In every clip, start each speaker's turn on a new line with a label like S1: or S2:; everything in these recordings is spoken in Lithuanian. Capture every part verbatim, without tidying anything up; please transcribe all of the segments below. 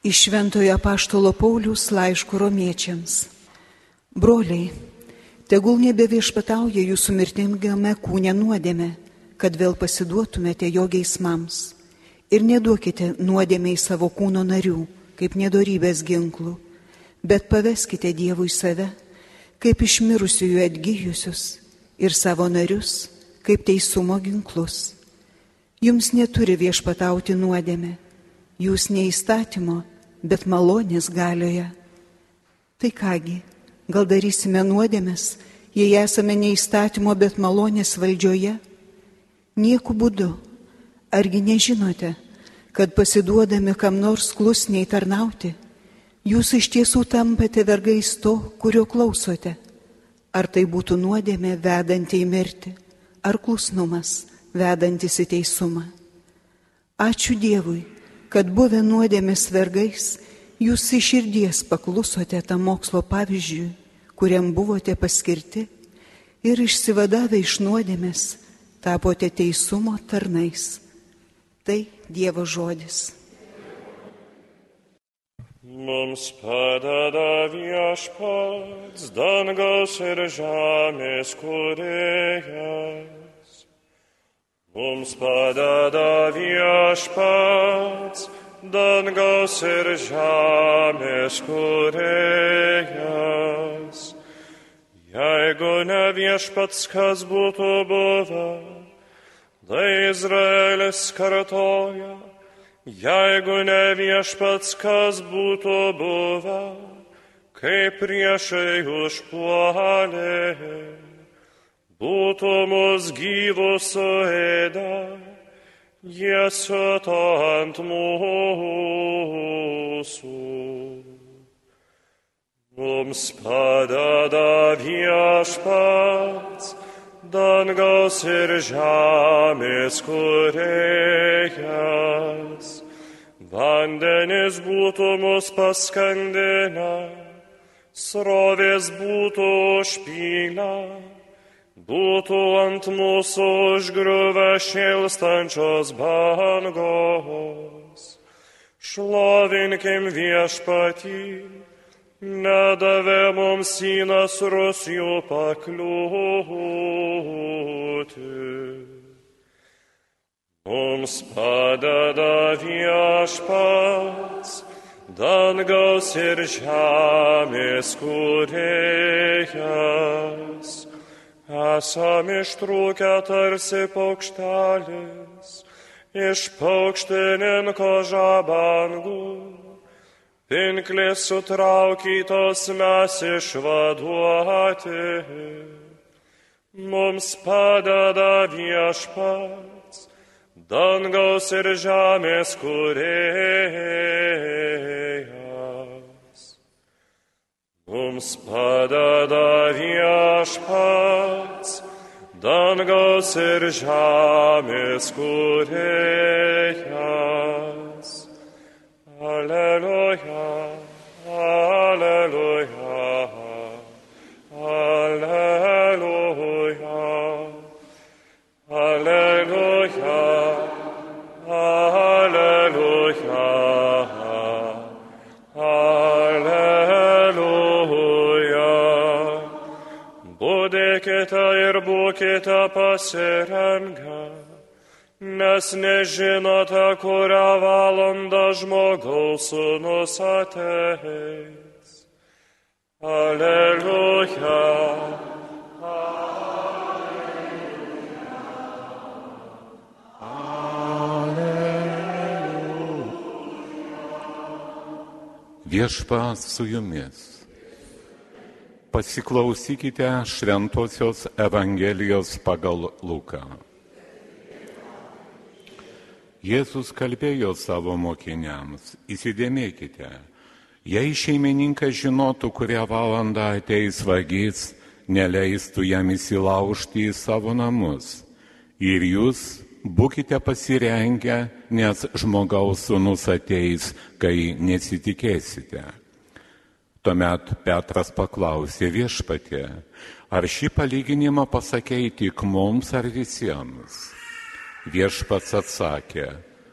S1: Iš Šventojo Apaštalo Pauliaus laiško Romiečiams. Broliai, tegul nebeviešpatauja jūsų mirtingame kūne nuodėmė, kad vėl pasiduotumėte jo geismams. Ir neduokite nuodėmei savo kūno narių, kaip nedorybės ginklų, bet paveskite Dievui save, kaip iš mirusiųjų atgijusius, ir savo narius, kaip teisumo ginklus. Jums neturi viešpatauti nuodėmė, jūs ne įstatymo, bet malonės galioje. Tai kągi, gal darysime nuodėmės, jei esame ne įstatymo, bet malonės valdžioje? Nieku būdu. Argi nežinote, kad pasiduodami kam nors klusniai tarnauti, jūs iš tiesų tampate vergais to, kurio klausote? Ar tai būtų nuodėmė vedanti į mirtį, ar klusnumas vedantis į teisumą? Ačiū Dievui, kad buvę nuodėmės vergais, jūs iš širdies paklusote tam mokslo pavyzdžiui, kuriam buvote paskirti, ir išsivadavę iš nuodėmės tapote teisumo tarnais. Tai Dievo žodis.
S2: Mums padeda Viešpats, dangaus ir žemės kūrėjas. Mums padeda Viešpats, dangaus ir žemės kūrėjas. Jeigu ne Viešpats, kas būtų buvę, tai Izraelis kartoja. Jeigu ne Viešpats, kas būtų buvę, kaip priešai užpuolė, būtų mus gyvus suėdę, jie siuto ant mūsų. Mums padeda Viešpats, dangaus ir žemės kūrėjas. Vandenis būtų mus paskandinę, srovės būtų užpylę, būtų ant mūsų užgriuvę šėlstančios bangos. Šlovinkim Viešpatį, nedavė mums į nasrus jų pakliūti. Mums padeda Viešpats, dangaus ir žemės kūrėjas. Esam ištrūkę tarsi paukštelis iš paukštininko žabangų. Pinklės sutraukytos mes išvaduoti. Mums padeda Viešpats, dangaus ir žemės kūrėjas. Mums padeda Viešpats, dangaus ir žemės kūrėjas. Alleluja, alleluja, alleluja, alleluja, alleluja, alleluja. Budėkite ir būkite pasirengę, nes nežinote, kurią valandą žmogaus sūnus ateis. Alleluja.
S3: Viešpats su jumis. Pasiklausykite Šventosios Evangelijos pagal Luką. Jėzus kalbėjo savo mokiniams, įsidėmėkite, jei šeimininkas žinotų, kurią valandą ateis vagis, neleistų jam įsilaužti į savo namus. Ir jūs būkite pasirengę, nes žmogaus sūnus ateis, kai nesitikėsite. Tuomet Petras paklausė: Viešpatie, ar šį palyginimą pasakei tik mums ar visiems? Viešpats atsakė: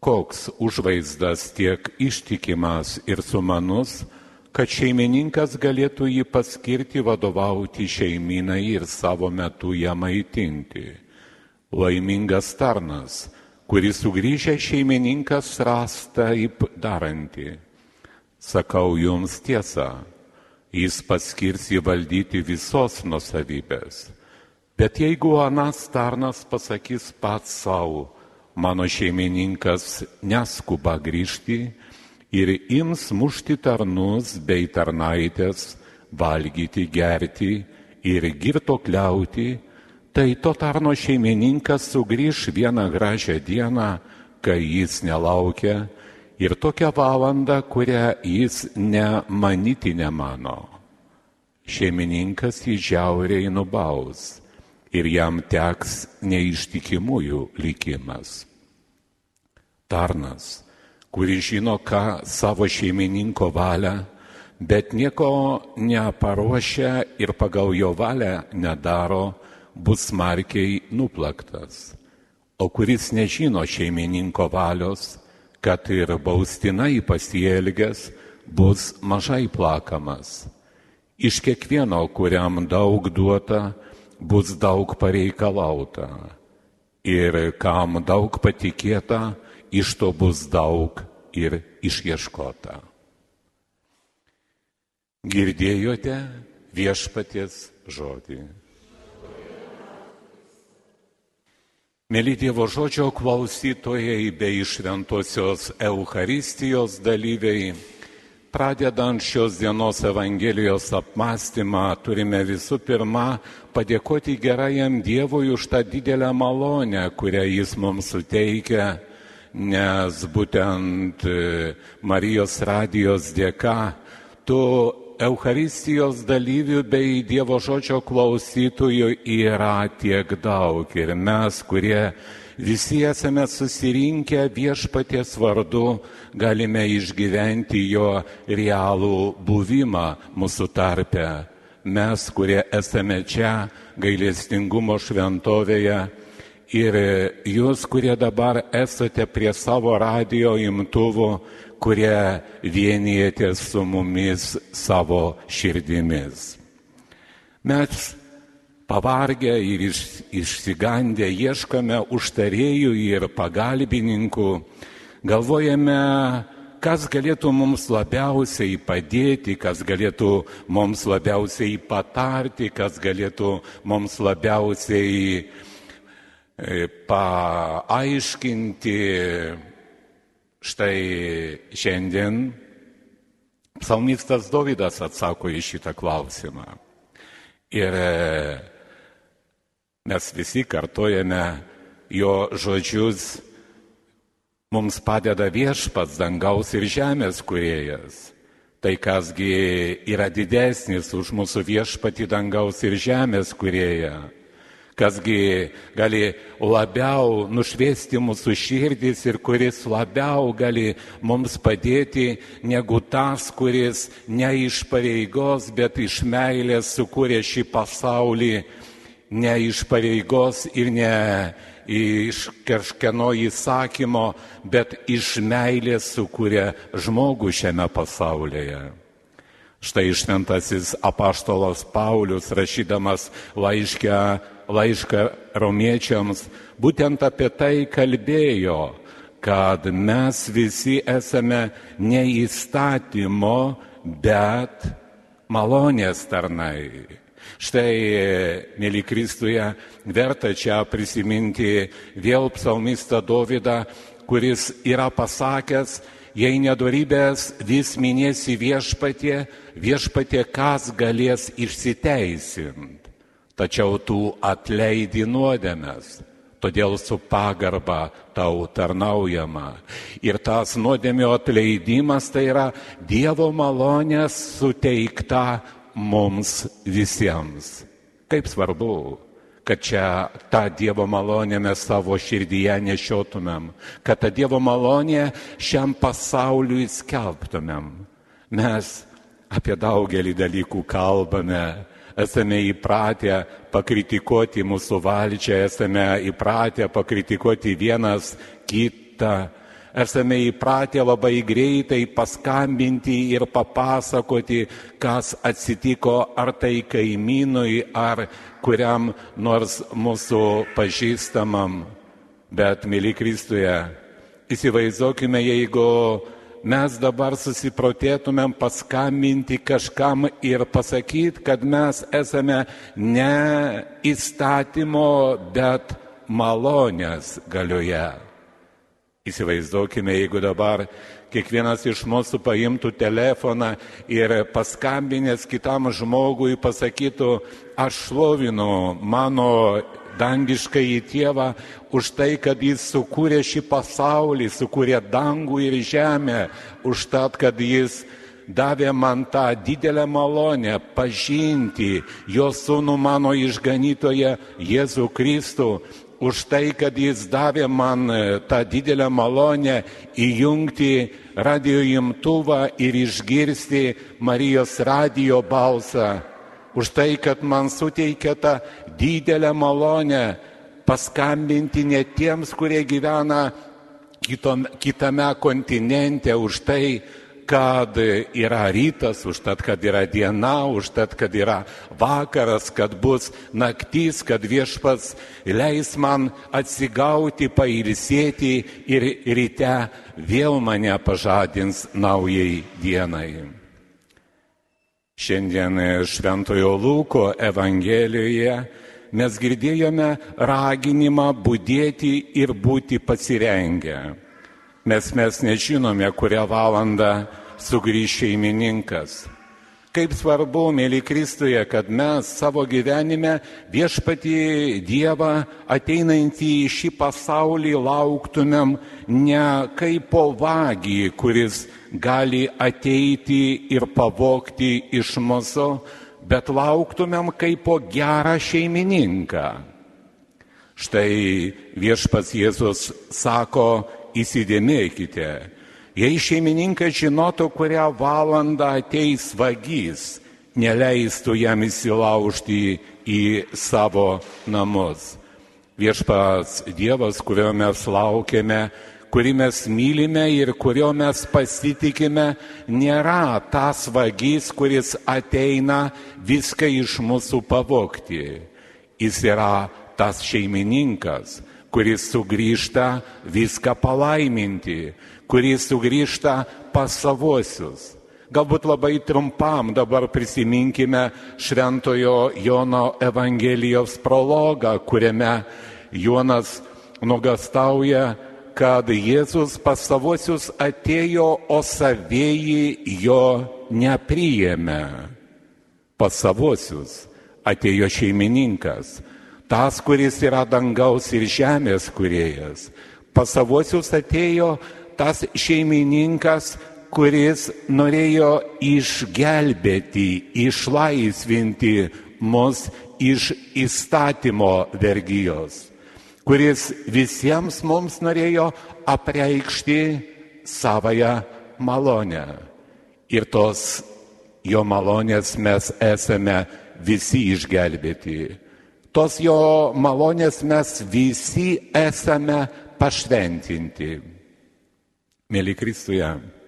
S3: koks užvaizdas tiek ištikimas ir sumanus, kad šeimininkas galėtų jį paskirti vadovauti šeimynai ir savo metu ją maitinti. Laimingas tarnas, kuris sugrįžęs šeimininkas ras taip darantį. Sakau jums tiesą, jis paskirs jį valdyti visos nuosavybės. Bet jeigu anas tarnas pasakys pats savo, mano šeimininkas neskuba grįžti ir ims mušti tarnus bei tarnaitės, valgyti, gerti ir girtokliauti, tai to tarno šeimininkas sugrįž vieną gražią dieną, kai jis nelaukia, ir tokią valandą, kurią jis nemanyti nemano. Šeimininkas jį žiauriai nubaus ir jam teks neištikimųjų likimas. Tarnas, kuris žino, ką savo šeimininko valią, bet nieko neparuošia ir pagal jo valią nedaro, bus smarkiai nuplaktas. O kuris nežino šeimininko valios, kad ir baustinai pasielgęs, bus mažai plakamas. Iš kiekvieno, kuriam daug duota, bus daug pareikalauta. Ir kam daug patikėta, iš to bus daug ir išieškota. Girdėjote viešpaties žodį. Mėly Dievo žodžio klausytojai bei šventosios Eucharistijos dalyviai, pradedant šios dienos Evangelijos apmąstymą, turime visų pirma padėkoti gerajam Dievui už tą didelę malonę, kurią Jis mums suteikia, nes būtent Marijos radijos dėka tų Eucharistijos dalyvių bei Dievo žodžio klausytojų yra tiek daug. Ir mes, kurie visi esame susirinkę viešpaties vardu, galime išgyventi jo realų buvimą mūsų tarpe. Mes, kurie esame čia gailestingumo šventovėje, ir jūs, kurie dabar esate prie savo radijo imtuvų, kurie vienijatės su mumis savo širdimis. Mes pavargę ir iš, išsigandę ieškome užtarėjų ir pagalbininkų, galvojame, kas galėtų mums labiausiai padėti, kas galėtų mums labiausiai patarti, kas galėtų mums labiausiai paaiškinti. Štai šiandien psalmistas Dovydas atsako į šitą klausimą. Ir mes visi kartojame jo žodžius, mums padeda viešpats dangaus ir žemės kūrėjas. Tai kasgi yra didesnis už mūsų viešpatį dangaus ir žemės kūrėją. Kasgi gali labiau nušviesti mūsų širdis ir kuris labiau gali mums padėti negu tas, kuris ne iš pareigos, bet iš meilės sukūrė šį pasaulį, ne iš pareigos ir ne iš kažkieno įsakymo, bet iš meilės sukūrė žmogų šiame pasaulyje. Štai šventasis apaštalas Paulius, rašydamas laiškę, laišką romiečiams, būtent apie tai kalbėjo, kad mes visi esame ne įstatymo, bet malonės tarnai. Štai, mėly Kristuje, verta čia prisiminti vėl psalmistą Dovydą, kuris yra pasakęs, jei nedorybės vis minėsi viešpatie, viešpatie kas galės išsiteisinti. Tačiau tu atleidi nuodėmes, todėl su pagarba tau tarnaujama. Ir tas nuodėmių atleidimas tai yra Dievo malonės suteikta mums visiems. Kaip svarbu, kad čia tą Dievo malonę mes savo širdyje nešiotumėm, kad tą Dievo malonę šiam pasauliui skelbtumėm. Mes apie daugelį dalykų kalbame, esame įpratę pakritikuoti mūsų valdžią, esame įpratę pakritikuoti vienas kitą, esame įpratę labai greitai paskambinti ir papasakoti, kas atsitiko ar tai kaimynui, ar kuriam nors mūsų pažįstamam. Bet, mėly Kristuje, įsivaizduokime, jeigu mes dabar susiprotėtumėm paskambinti kažkam ir pasakyti, kad mes esame ne įstatymo, bet malonės galioje. Įsivaizduokime, jeigu dabar kiekvienas iš mūsų paimtų telefoną ir paskambinęs kitam žmogui pasakytų, aš šlovinu mano dangiškąjį tėvą už tai, kad jis sukūrė šį pasaulį, sukūrė dangų ir žemę, už tai, kad jis davė man tą didelę malonę pažinti jo sūnų mano išganytoją Jėzų Kristų, už tai, kad jis davė man tą didelę malonę įjungti radijo imtuvą ir išgirsti Marijos radijo balsą, už tai, kad man suteikė tą didelę malonę paskambinti ne tiems, kurie gyvena kitom, kitame kontinente, už tai, kad yra rytas, už tai, kad yra diena, už tai, kad yra vakaras, kad bus naktis, kad Viešpats leis man atsigauti, pailsėti ir ryte vėl mane pažadins naujai dienai. Šiandien Šventojo Luko Evangelijoje mes girdėjome raginimą budėti ir būti pasirengę. Mes mes nežinome, kurią valandą sugrįš šeimininkas. Kaip svarbu, mėly Kristuje, kad mes savo gyvenime Viešpatį Dievą ateinantį į šį pasaulį lauktumėm ne kaip po vagį, kuris gali ateiti ir pavogti iš mūsų, bet lauktumėm kaip po gerą šeimininką. Štai Viešpats Jėzus sako, įsidėmėkite. Jei šeimininkas žinotų, kurią valandą ateis vagys, neleistų jam įsilaužti į savo namus. Viešpats Dievas, kurio mes laukiame, kurį mes mylime ir kurio mes pasitikime, nėra tas vagys, kuris ateina viską iš mūsų pavogti. Jis yra tas šeimininkas, kuris sugrįžta viską palaiminti, kuris sugrįžta pas savosius. Galbūt labai trumpam dabar prisiminkime Šventojo Jono Evangelijos prologą, kuriame Jonas nuogąstauja, kad Jėzus pas savosius atėjo, o savieji jo nepriėmė. Pas savosius atėjo šeimininkas, tas, kuris yra dangaus ir žemės kūrėjas. Pas savosius atėjo tas šeimininkas, kuris norėjo išgelbėti, išlaisvinti mus iš įstatymo vergijos, kuris visiems mums norėjo apreikšti savąją malonę. Ir tos jo malonės mes esame visi išgelbėti. Tos jo malonės mes visi esame pašventinti. Mėly Kristuje,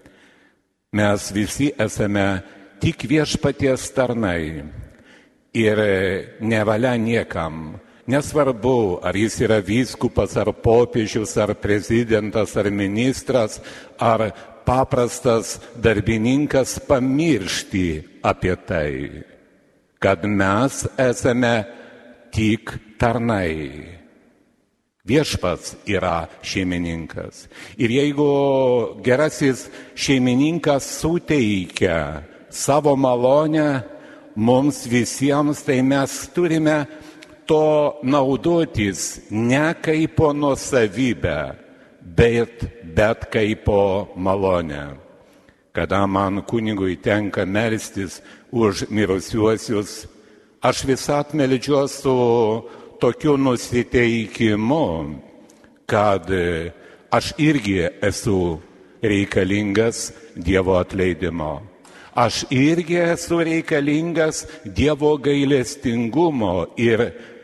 S3: mes visi esame tik Viešpaties tarnai ir nevalia niekam. Nesvarbu, ar jis yra vyskupas, ar popiežius, ar prezidentas, ar ministras, ar paprastas darbininkas, pamiršti apie tai, kad mes esame tik tarnai. Viešpats yra šeimininkas. Ir jeigu gerasis šeimininkas suteikia savo malonę mums visiems, tai mes turime to naudotis ne kaip po nuosavybę, bet, bet kaip po malonę. Kada man kunigui tenka melstis už mirusiuosius, aš visat meldžiuosi su tokiu nusiteikimu, kad aš irgi esu reikalingas Dievo atleidimo. Aš irgi esu reikalingas Dievo gailestingumo ir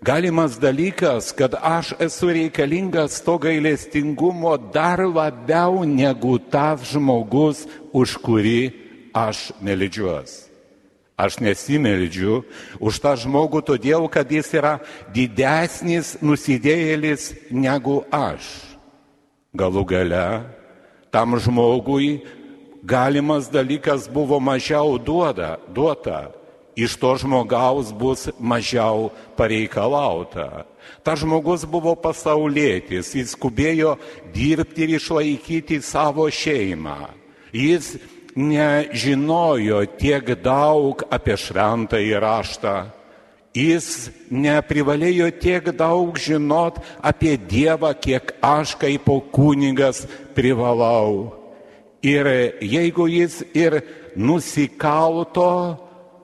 S3: Galimas dalykas, kad aš esu reikalingas to gailestingumo dar labiau negu tas žmogus, už kurį aš meldžiuos. Aš nesimeldžiu už tą žmogų todėl, kad jis yra didesnis nusidėjėlis negu aš. Galų gale, tam žmogui galimas dalykas buvo mažiau duoda, duota, iš to žmogaus bus mažiau pareikalauta. Ta žmogus buvo pasaulietis, jis skubėjo dirbti ir išlaikyti savo šeimą. Jis nežinojo tiek daug apie šventąjį raštą. Jis neprivalėjo tiek daug žinot apie Dievą, kiek aš kaip kunigas privalau. Ir jeigu jis ir nusikalto,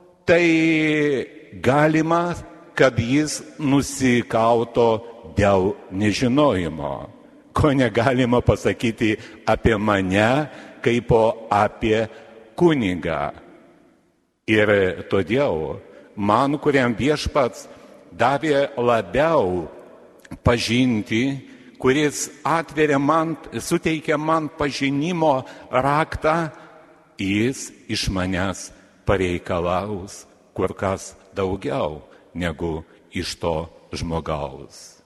S3: tai galima, kad jis nusikalto dėl nežinojimo, ko negalima pasakyti apie mane, kaip apie kunigą. Ir todėl man, kuriam Viešpats davė labiau pažinti, kuris atveria man, suteikia man pažinimo raktą, jis iš manęs pareikalaus kur kas daugiau negu iš to žmogaus.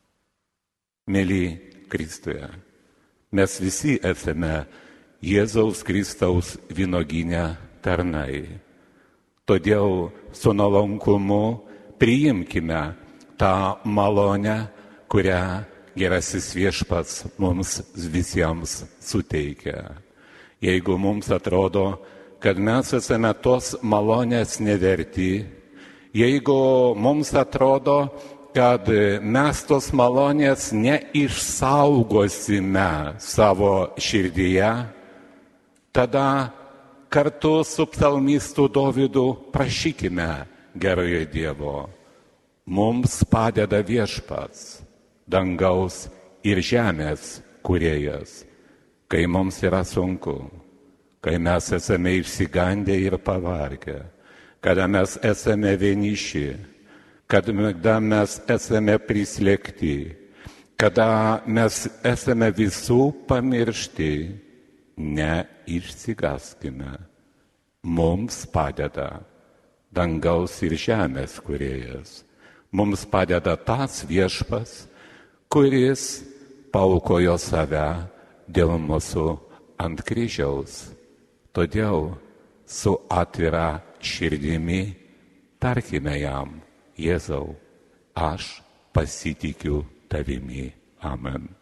S3: Mėly Kristuje, mes visi esame Jėzaus Kristaus vynuogyne tarnai. Todėl su nuolankumu priimkime tą malonę, kurią gerasis Viešpats mums visiems suteikia. Jeigu mums atrodo, kad mes esame tos malonės neverti, jeigu mums atrodo, kad mes tos malonės neišsaugosime savo širdyje, tada kartu su psalmistu Dovydu prašykime gerojo Dievo. Mums padeda Viešpats, dangaus ir žemės kūrėjas, kai mums yra sunku, kai mes esame išsigandę ir pavargę, kada mes esame vieniši, kada mes esame prislėgti, kada mes esame visų pamiršti. Neišsigaskime. Mums padeda dangaus ir žemės kūrėjas. Mums padeda tas Viešpats, kuris paaukojo save dėl mūsų ant kryžiaus. Todėl su atvira širdimi tarkime jam: Jėzau, aš pasitikiu tavimi. Amen.